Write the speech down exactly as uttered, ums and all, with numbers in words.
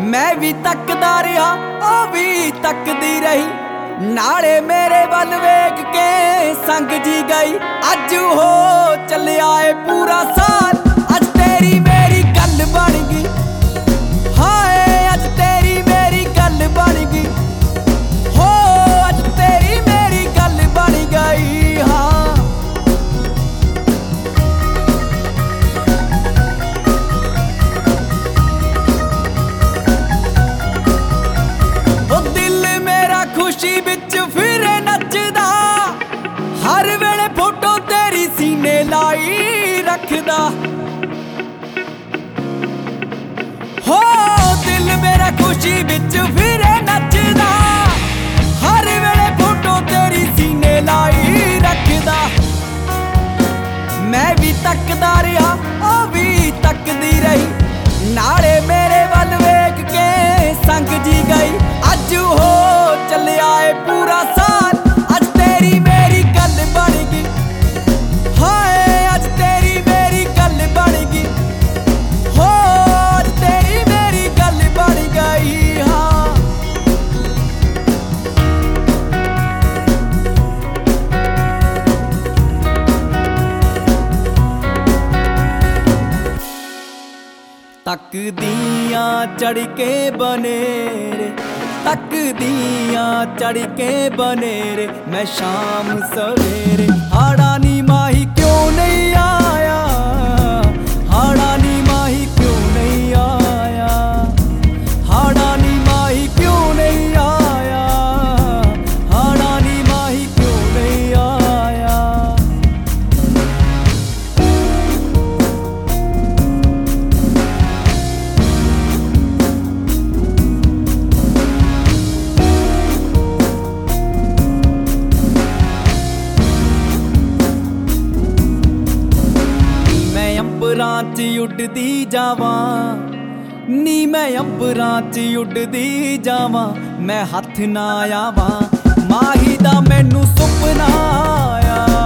मैं भी तकदा रहा ओ भी तकदी रही, नाले मेरे वल वेख के संग जी गई। अज हो चलिया ए पूरा साल, अज तेरी मेरी गल बन गई। हाय अज तेरी मेरी गल बन गई, हो अज तेरी मेरी गल बन गई। हाँ खुशी बिच फिरे नचदा, हर वेले फोटो तेरी सीने लाई रखदा। हो दिल मेरा खुशी बिच फिरे नचदा, हर वेले फोटो तेरी सीने लाई रखदा। मैं भी तकदा रहा ओ भी तकदी रही, नाले मेरे वल वेख के संग जी गई। अज हो चलिया ए पूरा साल, अज तेरी मेरी गल बन गई। हाय अज तेरी मेरी गल बन गई, हो अज तेरी मेरी गल बन गई। हाँ तकदियां चढ़ के बनेरे, तकदियां चढ़ के बनेरे, मैं शाम सवेरे। हाड़ा नी माही क्यों नहीं आया, हाड़ा नी माही क्यों नहीं आया, हाड़ा नी माही क्यों नहीं आया, हाड़ा नी माही क्यों नहीं आया। अंबरां च उड़दी जावां नी, मैं अंबरां च उड़दी जावां, मैं हथ ना आवां। माही दा मैनू सुपना आया,